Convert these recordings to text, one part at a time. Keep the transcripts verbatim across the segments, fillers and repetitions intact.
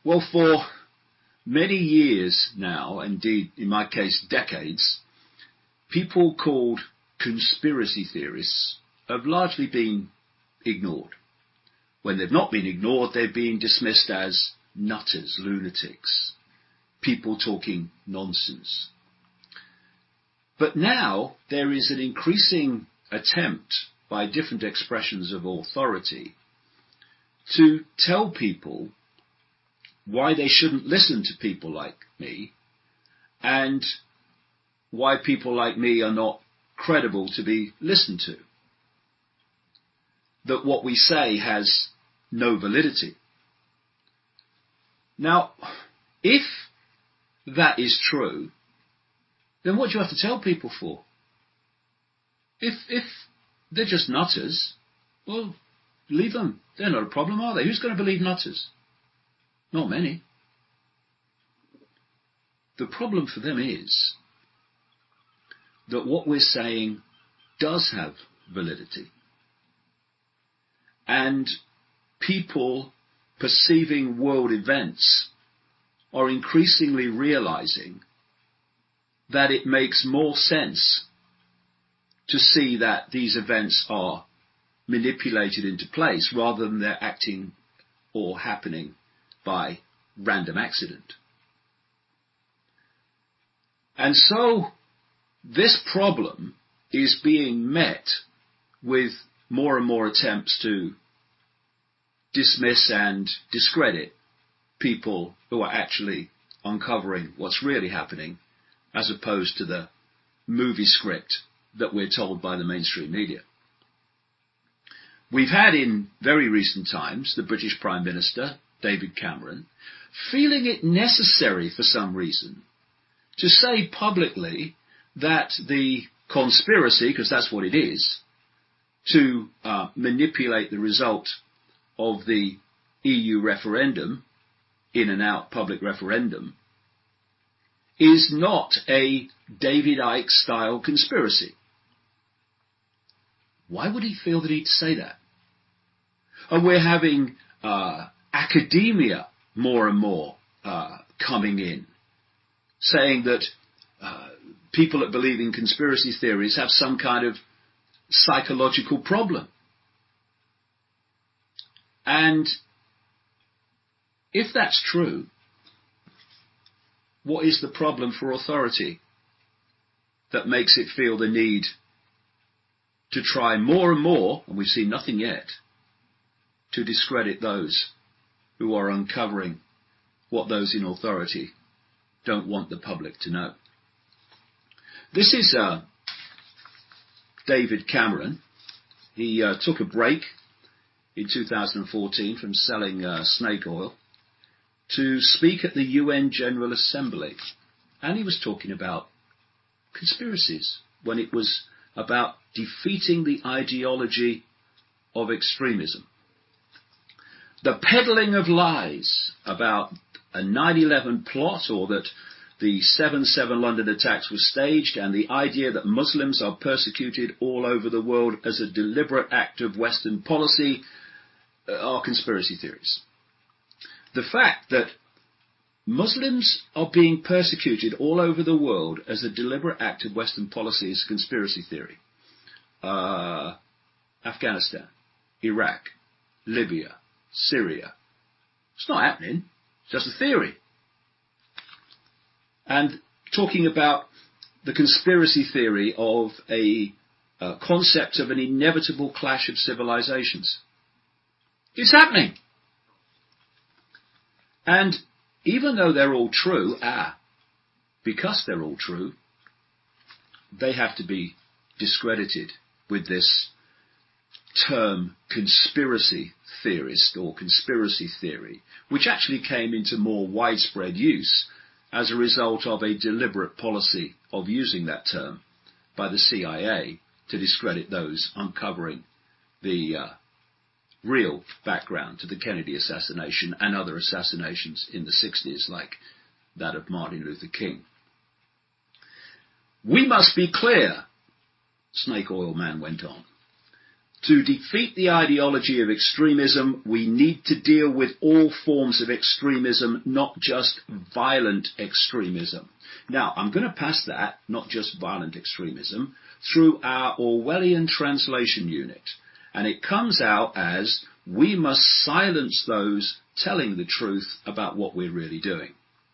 Well, for many years now, indeed in my case decades, people called conspiracy theorists have largely been ignored. When they've not been ignored, they've been dismissed as nutters, lunatics, people talking nonsense. But now there is an increasing attempt by different expressions of authority to tell people why they shouldn't listen to people like me and why people like me are not credible to be listened to. That what we say has no validity. Now, if that is true, then what do you have to tell people for? If, if they're just nutters, well, leave them. They're not a problem, are they? Who's going to believe nutters? Not many. The problem for them is that what we're saying does have validity. And people perceiving world events are increasingly realizing that it makes more sense to see that these events are manipulated into place rather than they're acting or happening by random accident. And so this problem is being met with more and more attempts to dismiss and discredit people who are actually uncovering what's really happening, as opposed to the movie script that we're told by the mainstream media. We've had in very recent times the British Prime Minister, David Cameron, feeling it necessary for some reason to say publicly that the conspiracy, because that's what it is, to uh, manipulate the result of the E U referendum, in and out public referendum, is not a David Icke style conspiracy. Why would he feel the need to say that? And we're having uh, academia more and more uh, coming in, saying that uh, people that believe in conspiracy theories have some kind of psychological problem. And if that's true, what is the problem for authority that makes it feel the need to try more and more, and we've seen nothing yet, to discredit those who are uncovering what those in authority don't want the public to know? This is uh, David Cameron. He uh, took a break in two thousand fourteen from selling uh, snake oil to speak at the U N General Assembly. And he was talking about conspiracies when it was about defeating the ideology of extremism. The peddling of lies about a nine eleven plot, or that the seven seven London attacks were staged, and the idea that Muslims are persecuted all over the world as a deliberate act of Western policy are conspiracy theories. The fact that Muslims are being persecuted all over the world as a deliberate act of Western policy is a conspiracy theory. Uh, Afghanistan, Iraq, Libya, Syria. It's not happening. It's just a theory. And talking about the conspiracy theory of a, a concept of an inevitable clash of civilizations. It's happening. And even though they're all true, ah, because they're all true, they have to be discredited with this term conspiracy theorist or conspiracy theory, which actually came into more widespread use as a result of a deliberate policy of using that term by the C I A to discredit those uncovering the uh, real background to the Kennedy assassination and other assassinations in the sixties, like that of Martin Luther King. We must be clear, Snake Oil Man went on, To defeat the ideology of extremism, we need to deal with all forms of extremism, not just violent extremism. Now, I'm going to pass that, not just violent extremism, through our Orwellian translation unit. And it comes out as, we must silence those telling the truth about what we're really doing.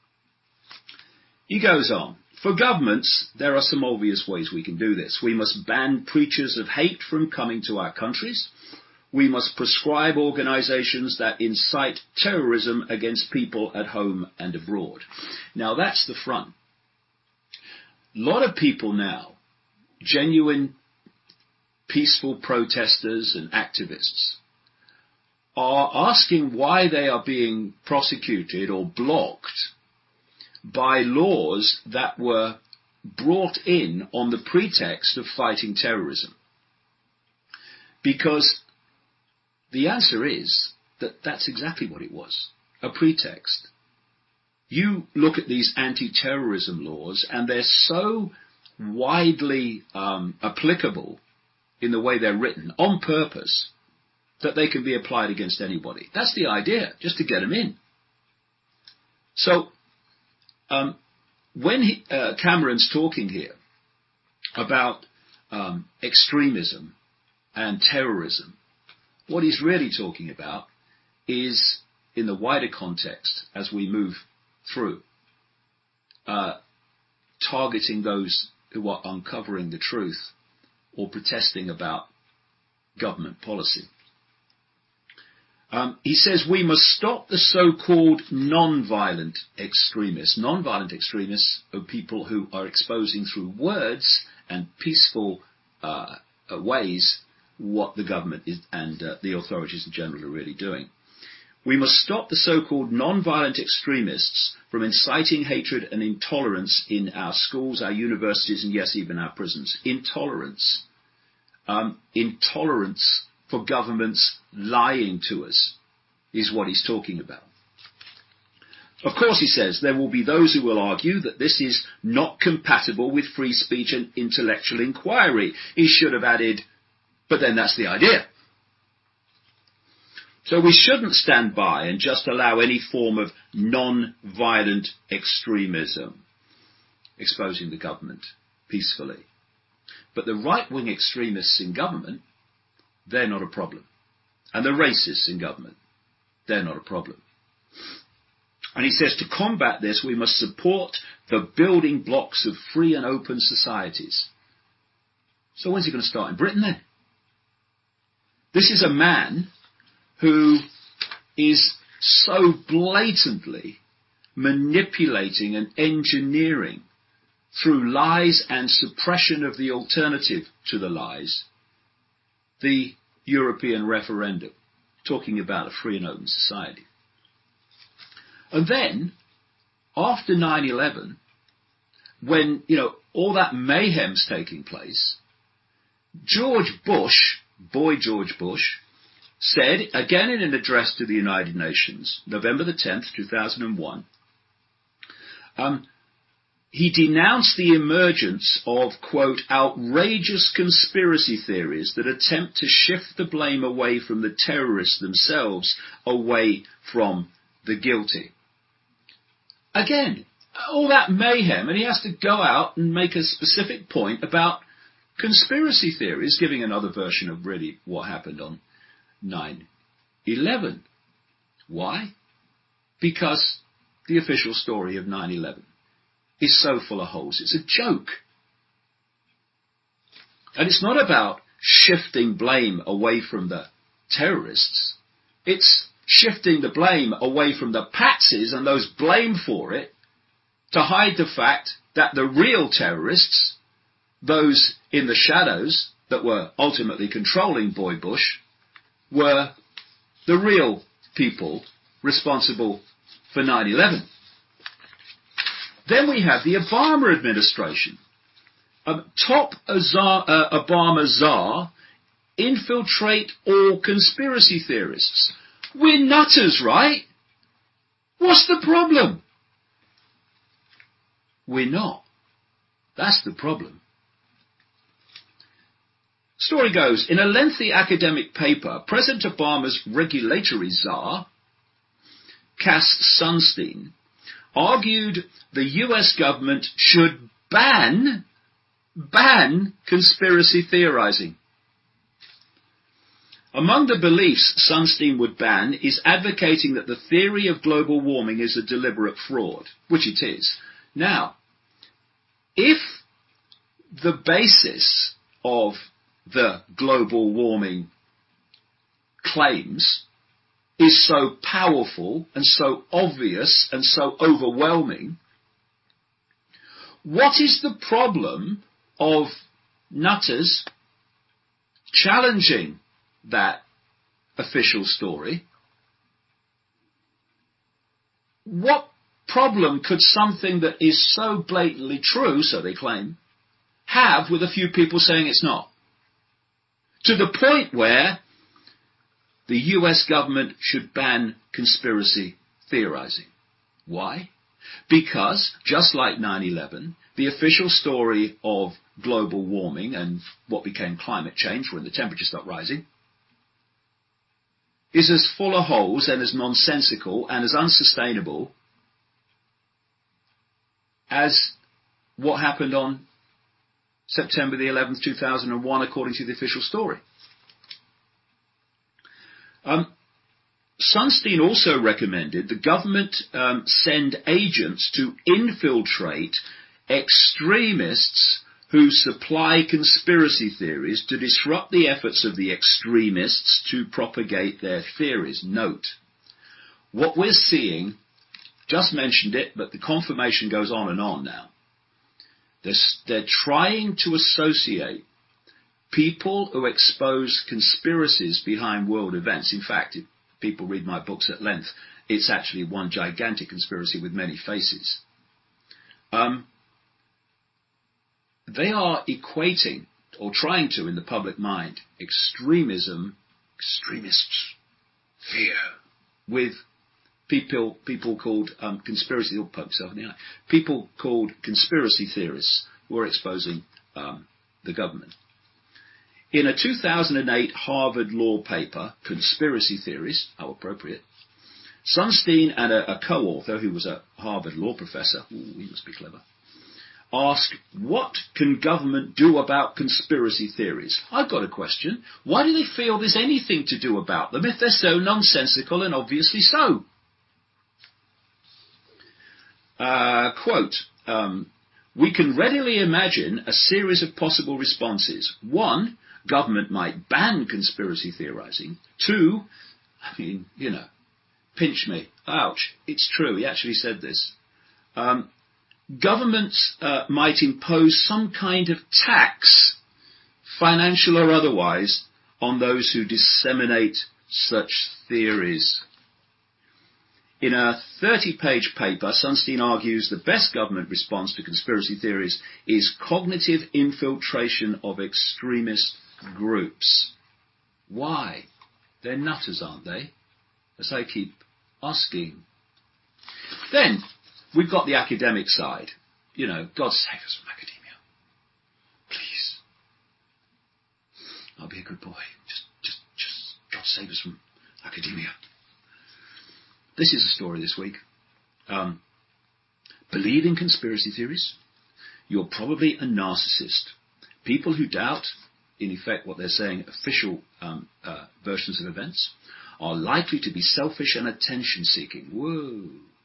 He goes on. For governments, there are some obvious ways we can do this. We must ban preachers of hate from coming to our countries. We must prescribe organisations that incite terrorism against people at home and abroad. Now, that's the front. A lot of people now, genuine peaceful protesters and activists, are asking why they are being prosecuted or blocked by laws that were brought in on the pretext of fighting terrorism. Because the answer is that that's exactly what it was, a pretext. You look at these anti-terrorism laws and they're so widely um, applicable in the way they're written, on purpose, that they can be applied against anybody. That's the idea, just to get them in. So, Um, when he, uh, Cameron's talking here about um, extremism and terrorism, what he's really talking about is, in the wider context, as we move through, uh, targeting those who are uncovering the truth or protesting about government policy. Um, he says we must stop the so-called non-violent extremists. Non-violent extremists are people who are exposing through words and peaceful uh, ways what the government is, and uh, the authorities in general are really doing. We must stop the so-called non-violent extremists from inciting hatred and intolerance in our schools, our universities, and yes, even our prisons. Intolerance. Um, intolerance for governments lying to us is what he's talking about. Of course, he says, there will be those who will argue that this is not compatible with free speech and intellectual inquiry. He should have added, but then that's the idea. So we shouldn't stand by and just allow any form of non-violent extremism exposing the government peacefully. But the right-wing extremists in government, they're not a problem. And the racists in government, they're not a problem. And he says to combat this, we must support the building blocks of free and open societies. So when's he going to start in Britain then? This is a man who is so blatantly manipulating and engineering through lies and suppression of the alternative to the lies, the European referendum, talking about a free and open society. And then, after nine eleven, when, you know, all that mayhem's taking place, George Bush, boy George Bush, said, again in an address to the United Nations, November the tenth, two thousand one, um, he denounced the emergence of, quote, outrageous conspiracy theories that attempt to shift the blame away from the terrorists themselves, away from the guilty. Again, all that mayhem, and he has to go out and make a specific point about conspiracy theories, giving another version of really what happened on nine eleven. Why? Because the official story of nine eleven is so full of holes. It's a joke. And it's not about shifting blame away from the terrorists. It's shifting the blame away from the patsies and those blamed for it to hide the fact that the real terrorists, those in the shadows that were ultimately controlling Boy Bush, were the real people responsible for nine eleven. Then we have the Obama administration. Um, top Azar, uh, Obama czar infiltrate all conspiracy theorists. We're nutters, right? What's the problem? We're not. That's the problem. Story goes, in a lengthy academic paper, President Obama's regulatory czar, Cass Sunstein, argued the U S government should ban, ban conspiracy theorizing. Among the beliefs Sunstein would ban is advocating that the theory of global warming is a deliberate fraud, which it is. Now, if the basis of the global warming claims is so powerful and so obvious and so overwhelming, what is the problem of nutters challenging that official story? What problem could something that is so blatantly true, so they claim, have with a few people saying it's not? To the point where the U S government should ban conspiracy theorizing. Why? Because, just like nine eleven, the official story of global warming and what became climate change when the temperature stopped rising is as full of holes and as nonsensical and as unsustainable as what happened on September the eleventh, two thousand one, according to the official story. Um, Sunstein also recommended the government um, send agents to infiltrate extremists who supply conspiracy theories to disrupt the efforts of the extremists to propagate their theories. Note, what we're seeing, just mentioned it, but the confirmation goes on and on now. They're, they're trying to associate people who expose conspiracies behind world events. In fact, if people read my books at length, it's actually one gigantic conspiracy with many faces. Um, they are equating, or trying to in the public mind, extremism, extremist fear, with people people called um, conspiracy, or poke yourself in the eye, people called conspiracy theorists who are exposing um, the government. In a two thousand eight Harvard Law paper, Conspiracy Theories, how appropriate, Sunstein and a, a co-author who was a Harvard law professor, ooh, he must be clever, asked, what can government do about conspiracy theories? I've got a question. Why do they feel there's anything to do about them if they're so nonsensical and obviously so? Uh, quote, um, we can readily imagine a series of possible responses. One, government might ban conspiracy theorizing. Two, I mean, you know, pinch me. Ouch. It's true. He actually said this. Um, governments uh, might impose some kind of tax, financial or otherwise, on those who disseminate such theories. In a thirty-page paper, Sunstein argues the best government response to conspiracy theories is cognitive infiltration of extremist groups. Why? They're nutters, aren't they? As I keep asking. Then, we've got the academic side. You know, God save us from academia. Please. I'll be a good boy. Just, just, just, God save us from academia. This is a story this week. Um, believe in conspiracy theories? You're probably a narcissist. People who doubt, in effect, what they're saying, official um, uh, versions of events, are likely to be selfish and attention-seeking. Whoa.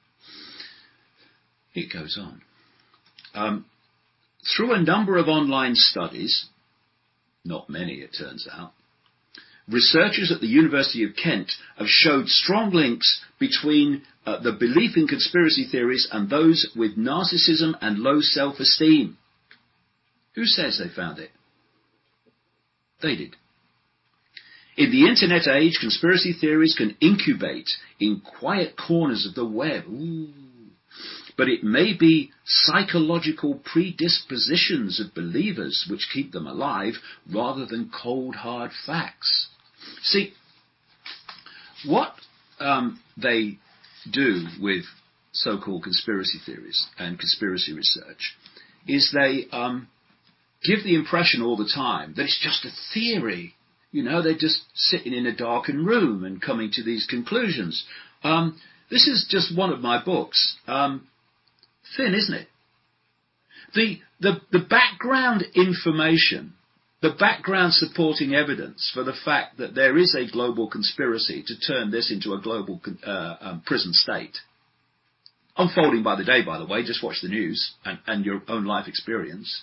It goes on. Um, through a number of online studies, not many it turns out, researchers at the University of Kent have showed strong links between uh, the belief in conspiracy theories and those with narcissism and low self-esteem. Who says they found it? They did. In the internet age, conspiracy theories can incubate in quiet corners of the web. Ooh. But it may be psychological predispositions of believers which keep them alive rather than cold, hard facts. See, what um, they do with so-called conspiracy theories and conspiracy research is they um, give the impression all the time that it's just a theory. You know, they're just sitting in a darkened room and coming to these conclusions. Um, this is just one of my books. Um, thin, isn't it? The, the, the background information, the background supporting evidence for the fact that there is a global conspiracy to turn this into a global uh, um, prison state, unfolding by the day, by the way, just watch the news and, and your own life experience,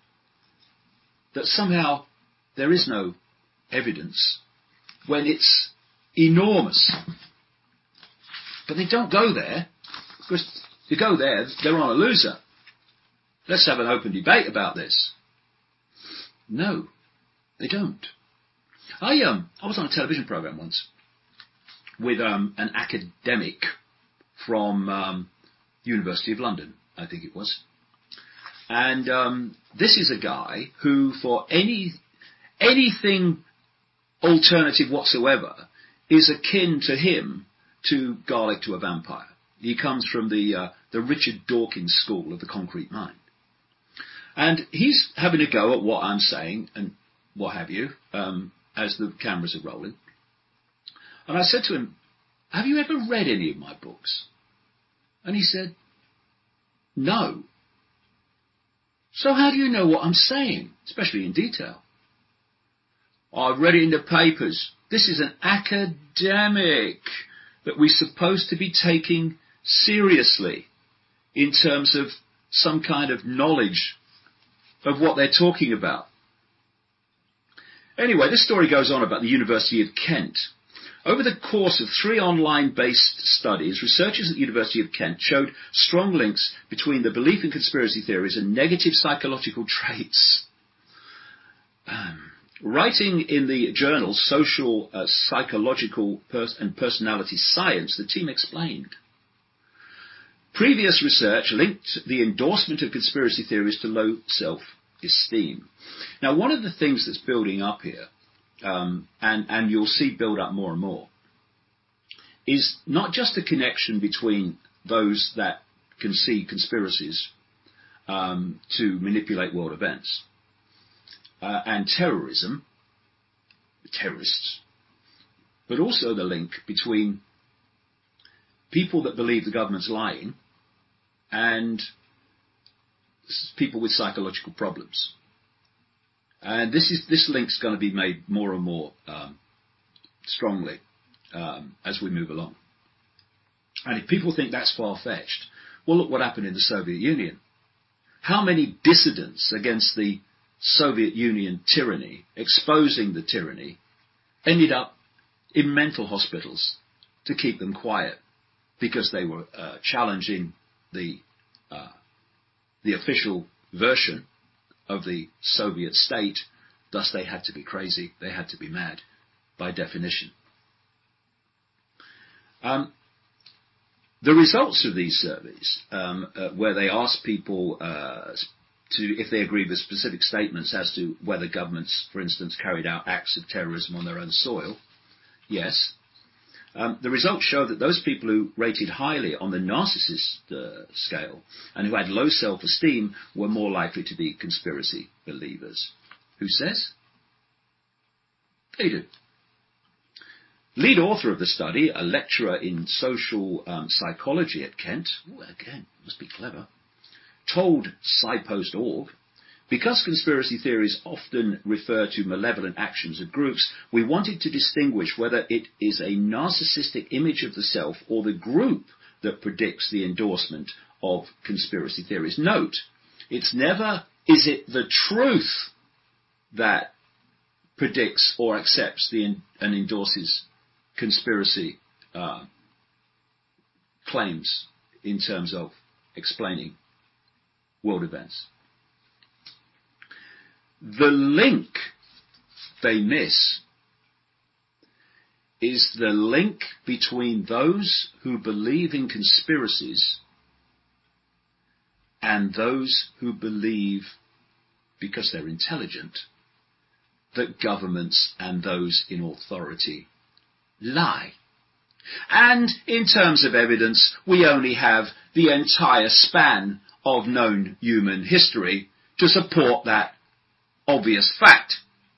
that somehow there is no evidence when it's enormous. But they don't go there, because if you go there, they're on a loser. Let's have an open debate about this. No, they don't. I um I was on a television program once with um an academic from um, University of London, I think it was, and um, this is a guy who, for any anything alternative whatsoever, is akin to him to garlic to a vampire. He comes from the uh, the Richard Dawkins school of the concrete mind. And he's having a go at what I'm saying and what have you, um, as the cameras are rolling. And I said to him, have you ever read any of my books? And he said, no. So how do you know what I'm saying, especially in detail? I've read it in the papers. This is an academic that we're supposed to be taking seriously in terms of some kind of knowledge of what they're talking about. Anyway, this story goes on about the University of Kent. Over the course of three online-based studies, researchers at the University of Kent showed strong links between the belief in conspiracy theories and negative psychological traits. Um, writing in the journal Social, uh, Psychological Pers- and Personality Science, the team explained. Previous research linked the endorsement of conspiracy theories to low self-esteem. Now, one of the things that's building up here, um, and, and you'll see build up more and more, is not just a connection between those that can see conspiracies um, to manipulate world events uh, and terrorism, terrorists, but also the link between people that believe the government's lying and people with psychological problems. And this is this link's going to be made more and more um, strongly um, as we move along. And if people think that's far-fetched, well, look what happened in the Soviet Union. How many dissidents against the Soviet Union tyranny, exposing the tyranny, ended up in mental hospitals to keep them quiet because they were uh, challenging the uh, the official version of the Soviet state. Thus, they had to be crazy. They had to be mad, by definition. Um, the results of these surveys, um, uh, where they asked people uh, to, if they agree with specific statements as to whether governments, for instance, carried out acts of terrorism on their own soil, yes. Um, the results show that those people who rated highly on the narcissist uh, scale and who had low self-esteem were more likely to be conspiracy believers. Who says? They do. Lead author of the study, a lecturer in social um, psychology at Kent, ooh, again, must be clever, told SciPost dot org, because conspiracy theories often refer to malevolent actions of groups, we wanted to distinguish whether it is a narcissistic image of the self or the group that predicts the endorsement of conspiracy theories. Note, it's never, is it the truth that predicts or accepts the and endorses conspiracy uh, claims in terms of explaining world events. The link they miss is the link between those who believe in conspiracies and those who believe, because they're intelligent, that governments and those in authority lie. And in terms of evidence, we only have the entire span of known human history to support that obvious fact.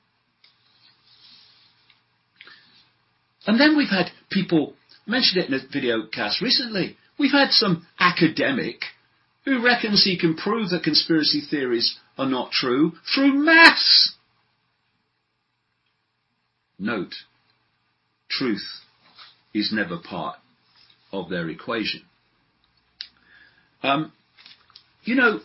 And then we've had people, mentioned it in a video cast recently, we've had some academic who reckons he can prove that conspiracy theories are not true through maths. Note, truth is never part of their equation. Um, you know,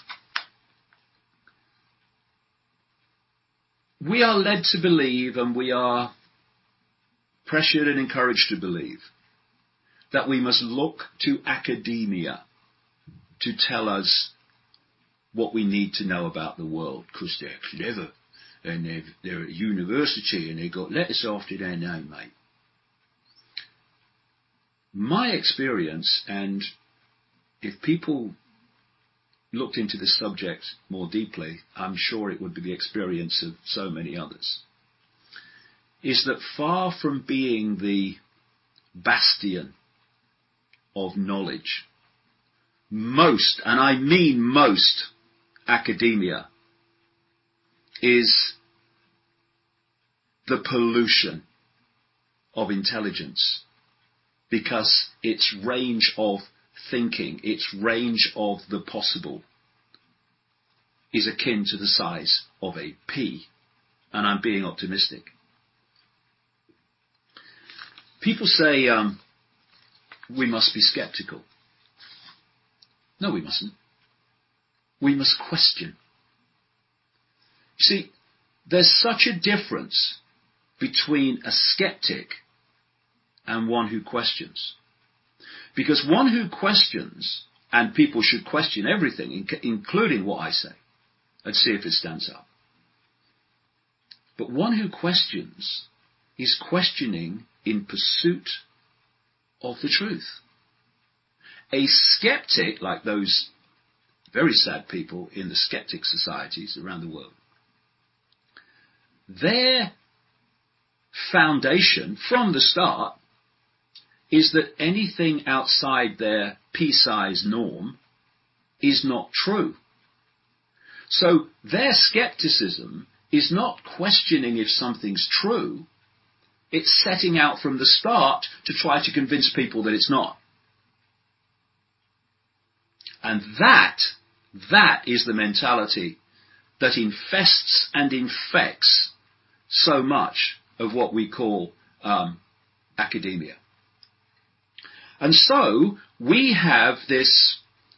we are led to believe, and we are pressured and encouraged to believe, that we must look to academia to tell us what we need to know about the world, because they're clever and they've, they're at university and they've got letters after their name, mate. My experience, and if people looked into this subject more deeply, I'm sure it would be the experience of so many others, is that far from being the bastion of knowledge, most, and I mean most, academia is the pollution of intelligence, because its range of thinking, its range of the possible, is akin to the size of a pea. And I'm being optimistic. People say um, we must be skeptical. No, we mustn't. We must question. You see, there's such a difference between a skeptic and one who questions. Because one who questions, and people should question everything, including what I say, and see if it stands up. But one who questions is questioning in pursuit of the truth. A skeptic, like those very sad people in the skeptic societies around the world, their foundation from the start is that anything outside their pea-sized norm is not true. So their skepticism is not questioning if something's true, it's setting out from the start to try to convince people that it's not. And that, that is the mentality that infests and infects so much of what we call um, academia. And so we have this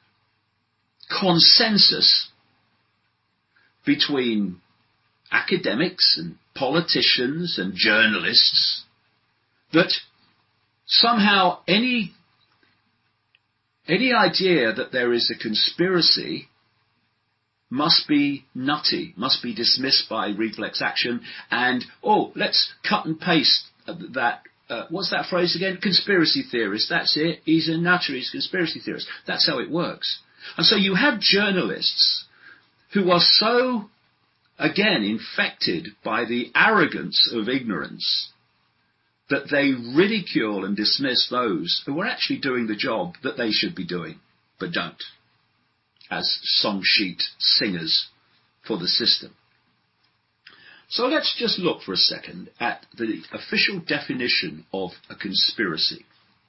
consensus between academics and politicians and journalists that somehow any any idea that there is a conspiracy must be nutty, must be dismissed by reflex action, and, oh, let's cut and paste that. Uh, what's that phrase again? Conspiracy theorist. That's it. He's a nutter. He's a conspiracy theorist. That's how it works. And so you have journalists who are so, again, infected by the arrogance of ignorance that they ridicule and dismiss those who are actually doing the job that they should be doing, but don't, as song sheet singers for the system. So let's just look for a second at the official definition of a conspiracy.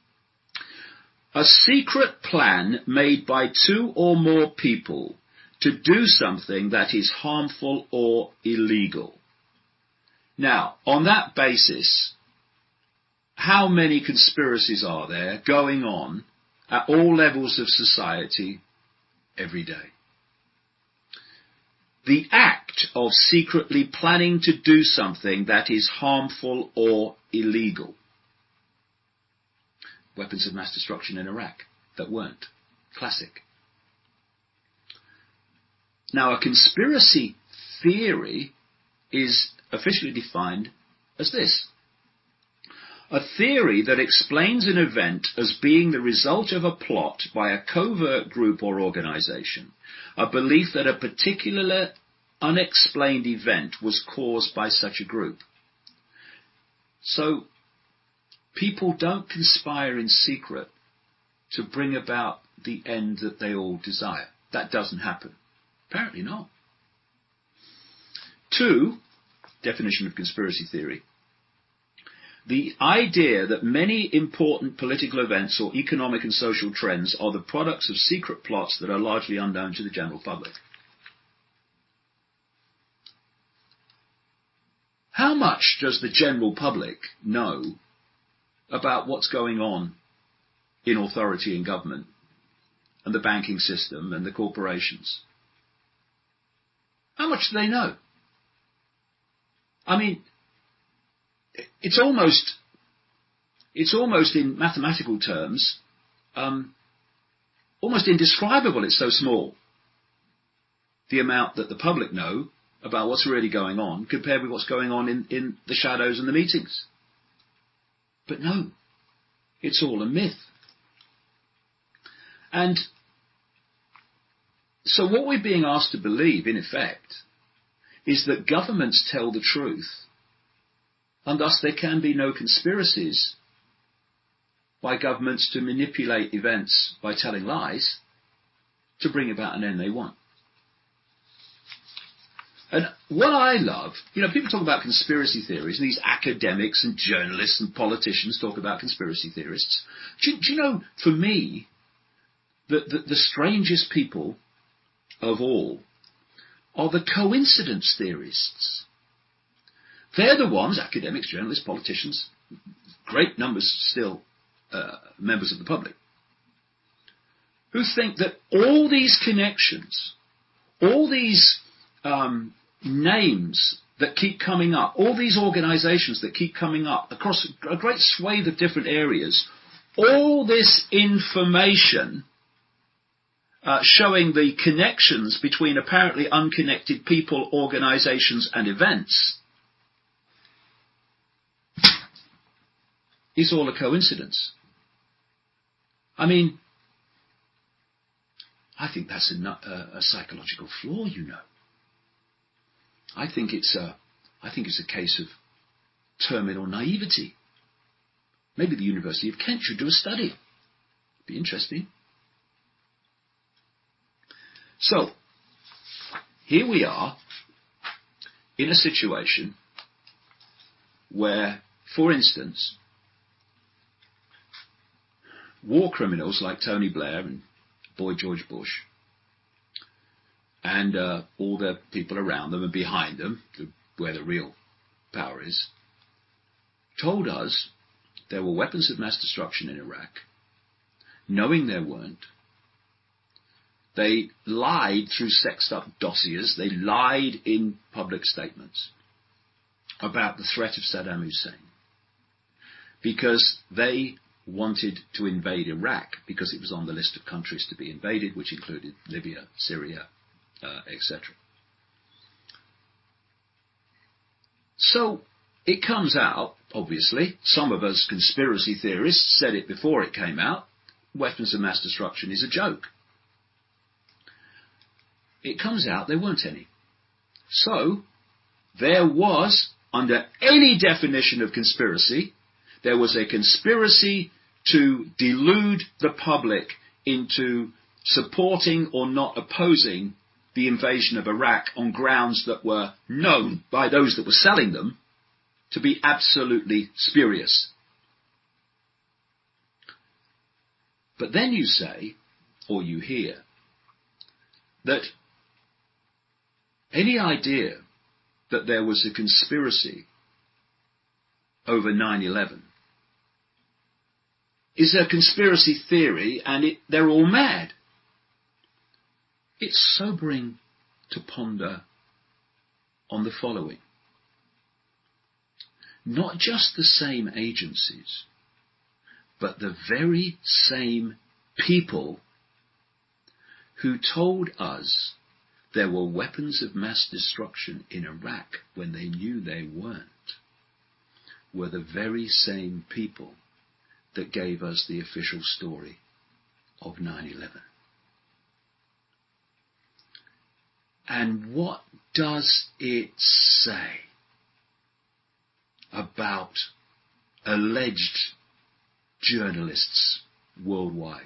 A secret plan made by two or more people to do something that is harmful or illegal. Now, on that basis, how many conspiracies are there going on at all levels of society every day? The act of secretly planning to do something that is harmful or illegal. Weapons of mass destruction in Iraq that weren't. Classic. Now, a conspiracy theory is officially defined as this: a theory that explains an event as being the result of a plot by a covert group or organization, a belief that a particular unexplained event was caused by such a group. So, people don't conspire in secret to bring about the end that they all desire. That doesn't happen. Apparently not. Two, definition of conspiracy theory. The idea that many important political events or economic and social trends are the products of secret plots that are largely unknown to the general public. How much does the general public know about what's going on in authority and government and the banking system and the corporations? How much do they know? I mean, it's almost, it's almost in mathematical terms, um, almost indescribable. It's so small, the amount that the public know about what's really going on compared with what's going on in, in the shadows and the meetings. But no, it's all a myth. And so what we're being asked to believe, in effect, is that governments tell the truth, and thus there can be no conspiracies by governments to manipulate events by telling lies to bring about an end they want. And what I love, you know, people talk about conspiracy theories, and these academics and journalists and politicians talk about conspiracy theorists. Do, do you know, for me, the, the, the strangest people of all are the coincidence theorists. They're the ones, academics, journalists, politicians, great numbers still uh, members of the public, who think that all these connections, all these um, names that keep coming up, all these organizations that keep coming up across a great swathe of different areas, all this information uh, showing the connections between apparently unconnected people, organizations and events is all a coincidence. I mean, I think that's a, a, a psychological flaw, you know. I think it's a, I think it's a case of terminal naivety. Maybe the University of Kent should do a study. Be interesting. So, here we are in a situation where, for instance, war criminals like Tony Blair and Boy George Bush and uh, all the people around them and behind them, where the real power is, told us there were weapons of mass destruction in Iraq, knowing there weren't. They lied through sexed up dossiers, they lied in public statements about the threat of Saddam Hussein because they wanted to invade Iraq because it was on the list of countries to be invaded, which included Libya, Syria, uh, et cetera. So it comes out, obviously, some of us conspiracy theorists said it before it came out, weapons of mass destruction is a joke. It comes out there weren't any. So there was, under any definition of conspiracy, there was a conspiracy to delude the public into supporting or not opposing the invasion of Iraq on grounds that were known by those that were selling them to be absolutely spurious. But then you say, or you hear, that any idea that there was a conspiracy over nine eleven is a conspiracy theory and it, they're all mad. It's sobering to ponder on the following. Not just the same agencies, but the very same people who told us there were weapons of mass destruction in Iraq when they knew they weren't, were the very same people that gave us the official story of nine eleven. And what does it say about alleged journalists worldwide?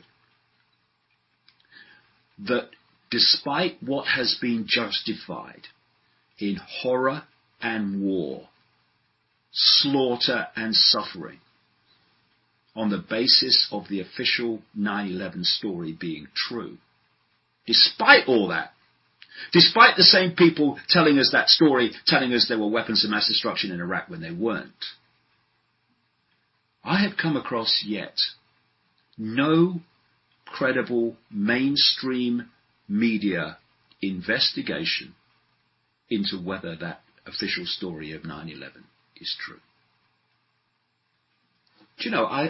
That despite what has been justified in horror and war, slaughter and suffering, on the basis of the official nine eleven story being true. Despite all that, despite the same people telling us that story, telling us there were weapons of mass destruction in Iraq when they weren't, I have come across yet no credible mainstream media investigation into whether that official story of nine eleven is true. Do you know, I,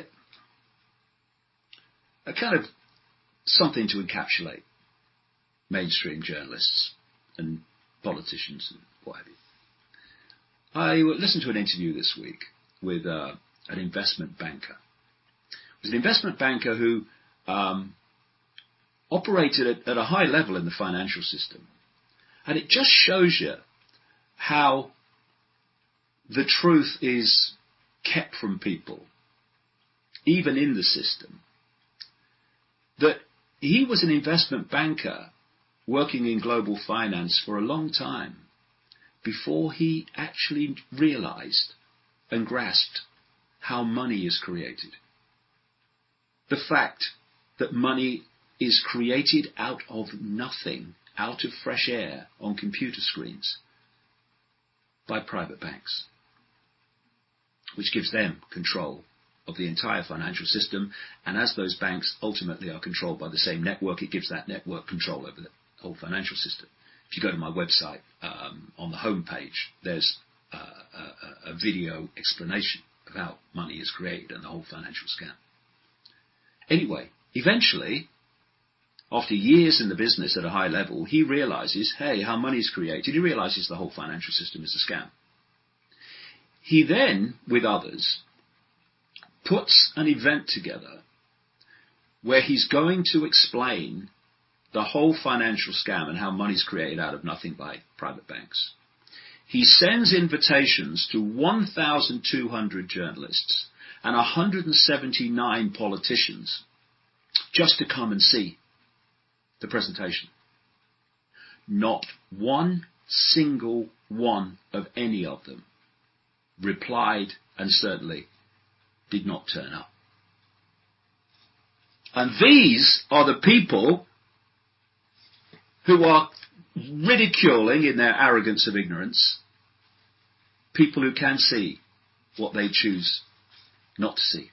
a kind of something to encapsulate mainstream journalists and politicians and what have you. I listened to an interview this week with uh, an investment banker. It was an investment banker who um, operated at, at a high level in the financial system. And it just shows you how the truth is kept from people, even in the system. That he was an investment banker working in global finance for a long time before he actually realized and grasped how money is created. The fact that money is created out of nothing, out of fresh air on computer screens by private banks, which gives them control of the entire financial system. And as those banks ultimately are controlled by the same network, it gives that network control over the whole financial system. If you go to my website, um, on the home page, there's uh, a, a video explanation of how money is created and the whole financial scam. Anyway, eventually, after years in the business at a high level, he realizes, hey, how money is created. He realizes the whole financial system is a scam. He then, with others, puts an event together where he's going to explain the whole financial scam and how money is created out of nothing by private banks. He sends invitations to one thousand two hundred journalists and one hundred seventy-nine politicians just to come and see the presentation. Not one single one of any of them replied and certainly did not turn up. And these are the people who are ridiculing in their arrogance of ignorance people who can see what they choose not to see.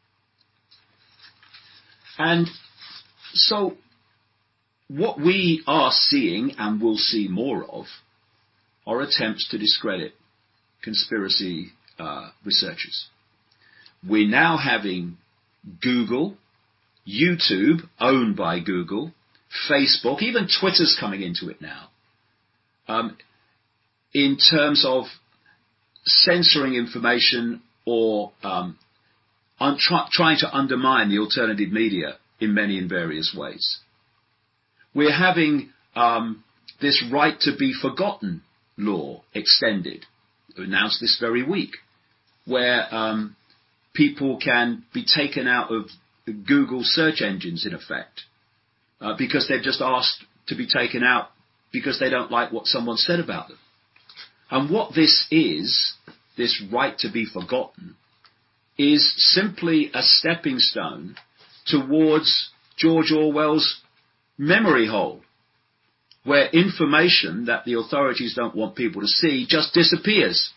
And so what we are seeing and will see more of are attempts to discredit conspiracy uh, researchers. We're now having Google, YouTube, owned by Google, Facebook, even Twitter's coming into it now, um, in terms of censoring information or um, un- try- trying to undermine the alternative media in many and various ways. We're having um, this right to be forgotten law extended, announced this very week, where um, people can be taken out of Google search engines, in effect, uh, because they've just asked to be taken out because they don't like what someone said about them. And what this is, this right to be forgotten, is simply a stepping stone towards George Orwell's memory hole, where information that the authorities don't want people to see just disappears.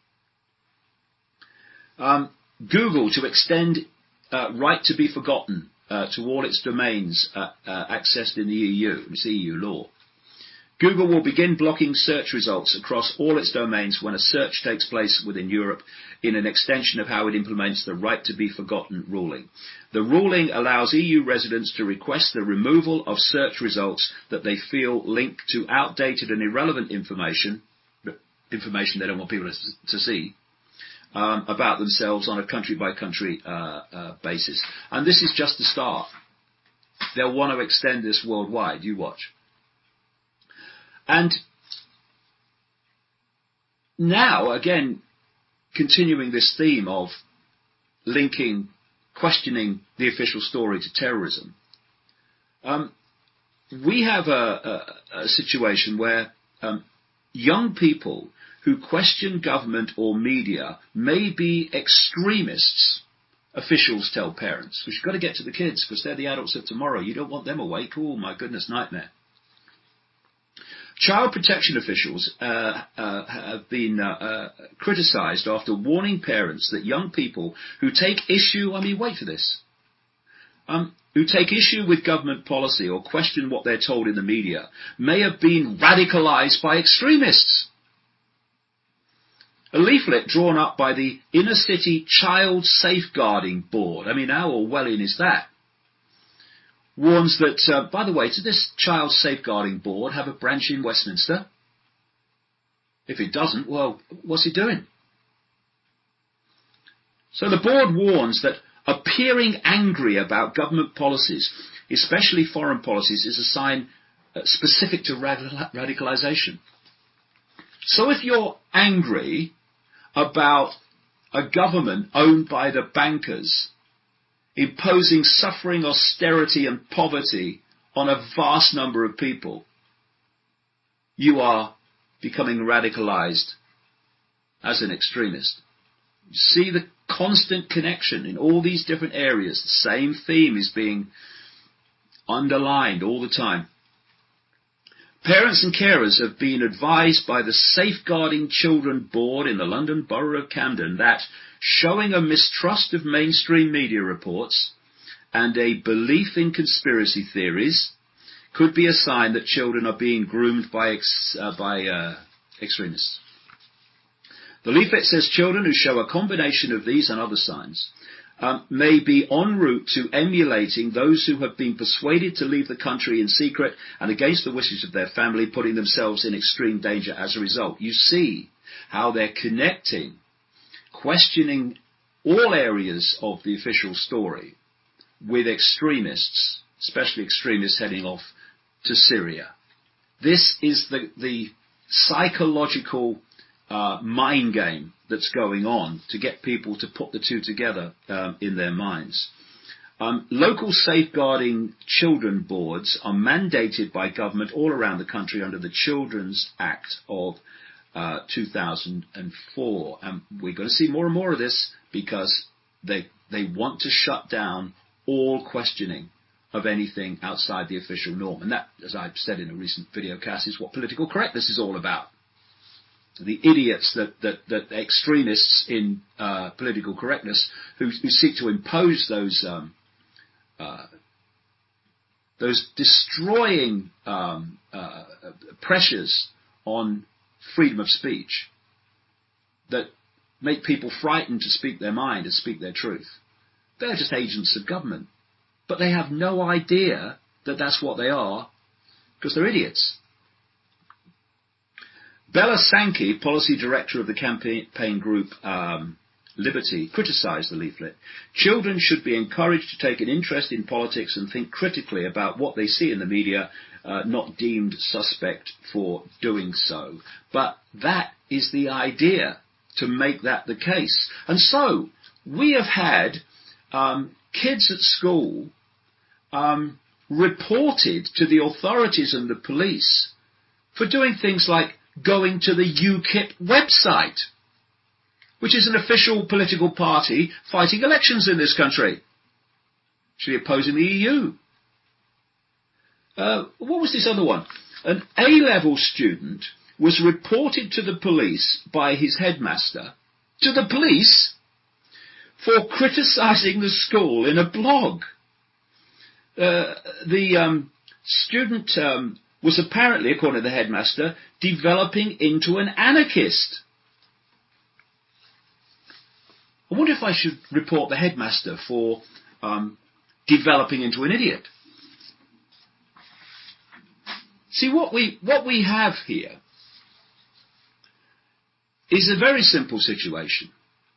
Um, Google to extend uh, right to be forgotten uh, to all its domains uh, uh, accessed in the E U. It's E U law. Google will begin blocking search results across all its domains when a search takes place within Europe in an extension of how it implements the right to be forgotten ruling. The ruling allows E U residents to request the removal of search results that they feel link to outdated and irrelevant information, information they don't want people to, to see, um, about themselves on a country-by-country uh, uh, basis. And this is just the start. They'll want to extend this worldwide. You watch. And now, again, continuing this theme of linking, questioning the official story to terrorism, um, we have a, a, a situation where um, young people who question government or media may be extremists, officials tell parents. Because you've got to get to the kids, because they're the adults of tomorrow. You don't want them awake. Oh, my goodness, nightmare. Child protection officials uh, uh, have been uh, uh, criticised after warning parents that young people who take issue, I mean, wait for this, um, who take issue with government policy or question what they're told in the media may have been radicalised by extremists. A leaflet drawn up by the Inner City Child Safeguarding Board, I mean, how Orwellian is that? Warns that, uh, by the way, does this Child Safeguarding Board have a branch in Westminster? If it doesn't, well, what's it doing? So the board warns that appearing angry about government policies, especially foreign policies, is a sign uh, specific to radical- radicalisation. So if you're angry about a government owned by the bankers imposing suffering, austerity and poverty on a vast number of people, you are becoming radicalised as an extremist. You see the constant connection in all these different areas. The same theme is being underlined all the time. Parents and carers have been advised by the Safeguarding Children Board in the London Borough of Camden that showing a mistrust of mainstream media reports and a belief in conspiracy theories could be a sign that children are being groomed by, ex, uh, by uh, extremists. The leaflet says children who show a combination of these and other signs Um, may be en route to emulating those who have been persuaded to leave the country in secret and against the wishes of their family, putting themselves in extreme danger as a result. You see how they're connecting, questioning all areas of the official story with extremists, especially extremists heading off to Syria. This is the, the psychological uh, mind game that's going on to get people to put the two together um, in their minds. Um, local safeguarding children boards are mandated by government all around the country under the Children's Act of uh, two thousand four. And we're going to see more and more of this because they they want to shut down all questioning of anything outside the official norm. And that, as I've said in a recent video cast, is what political correctness is all about. The idiots that, that, that extremists in uh, political correctness who, who seek to impose those um, uh, those destroying um, uh, pressures on freedom of speech that make people frightened to speak their mind and speak their truth. They're just agents of government, but they have no idea that that's what they are because they're idiots. Bella Sankey, policy director of the campaign group um, Liberty, criticised the leaflet. Children should be encouraged to take an interest in politics and think critically about what they see in the media, uh, not deemed suspect for doing so. But that is the idea, to make that the case. And so we have had um, kids at school um, reported to the authorities and the police for doing things like going to the U KIP website, which is an official political party fighting elections in this country, actually opposing the E U. Uh, what was this other one? An A-level student was reported to the police by his headmaster, to the police, for criticising the school in a blog. Uh, the um, student um, was apparently, according to the headmaster, developing into an anarchist. I wonder if I should report the headmaster for um, developing into an idiot. See, what we, what we have here is a very simple situation.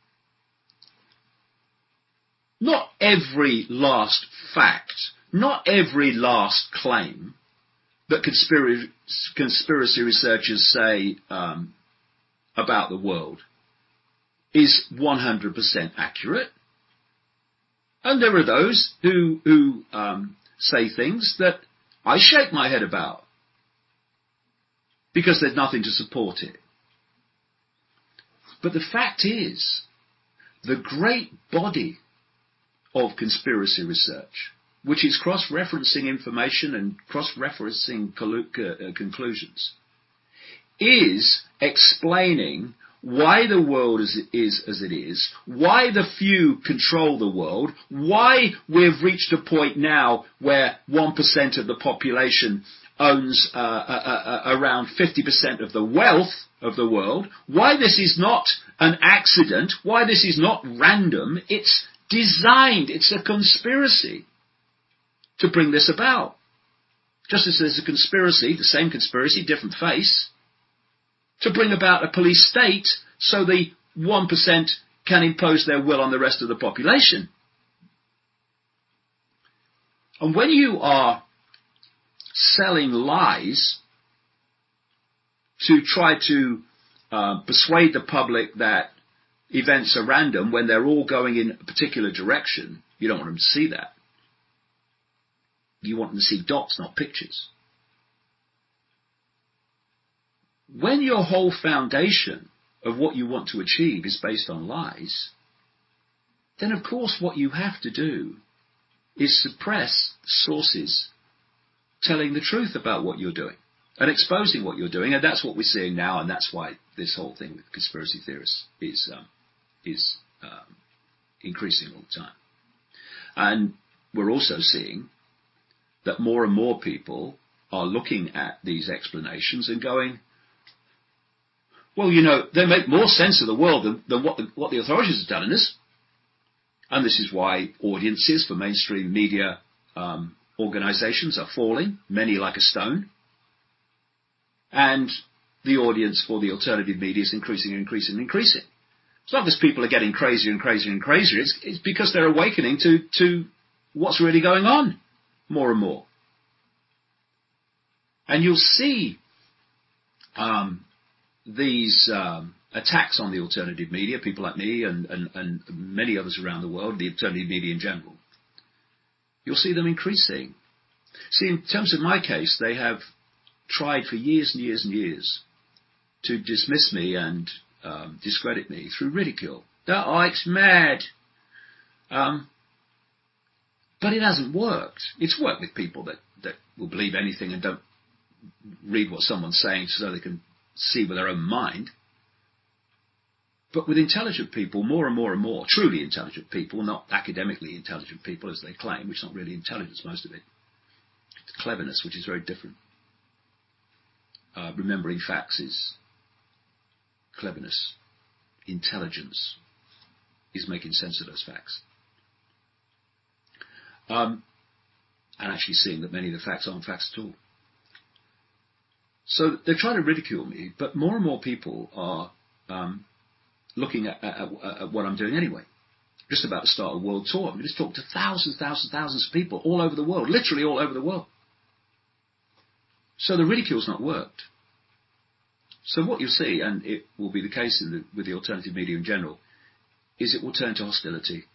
Not every last fact, not every last claim that conspiracy, conspiracy researchers say um, about the world is one hundred percent accurate. And there are those who, who um, say things that I shake my head about. because there's nothing to support it. But the fact is, the great body of conspiracy research, which is cross-referencing information and cross-referencing collu- uh, conclusions, is explaining why the world is, is as it is, why the few control the world, why we've reached a point now where one percent of the population owns uh, uh, uh, around fifty percent of the wealth of the world, why this is not an accident, why this is not random, it's designed, it's a conspiracy to bring this about. Just as there's a conspiracy, the same conspiracy, different face, to bring about a police state so the one percent can impose their will on the rest of the population. And when you are selling lies to try to uh, persuade the public that events are random when they're all going in a particular direction, you don't want them to see that. You want them to see dots, not pictures. When your whole foundation of what you want to achieve is based on lies, then of course what you have to do is suppress sources telling the truth about what you're doing and exposing what you're doing. And that's what we're seeing now, and that's why this whole thing with conspiracy theorists is um, is um, increasing all the time. And we're also seeing that more and more people are looking at these explanations and going, well, you know, they make more sense of the world than, than what, the, what the authorities have done in this. And this is why audiences for mainstream media um, organizations are falling, many like a stone. And the audience for the alternative media is increasing and increasing and increasing. It's not because people are getting crazier and crazier and crazier. It's, it's because they're awakening to, to what's really going on more and more. And you'll see um, these um, attacks on the alternative media, people like me and, and, and many others around the world, the alternative media in general. You'll see them increasing. See, in terms of my case, they have tried for years and years and years to dismiss me and um, discredit me through ridicule. That Ike's mad. Um, but it hasn't worked. It's worked with people that, that will believe anything and don't read what someone's saying so they can see with their own mind. But with intelligent people, more and more and more, truly intelligent people, not academically intelligent people as they claim, which is not really intelligence, most of it. It's cleverness, which is very different. Uh, remembering facts is cleverness. Intelligence is making sense of those facts. Um, and actually seeing that many of the facts aren't facts at all. So they're trying to ridicule me, but more and more people are um, looking at, at, at what I'm doing anyway. Just about to start a world tour. I'm going to talk to thousands, thousands, thousands of people all over the world, literally all over the world. So the ridicule's not worked. So what you'll see, and it will be the case in the, with the alternative media in general, is it will turn to hostility.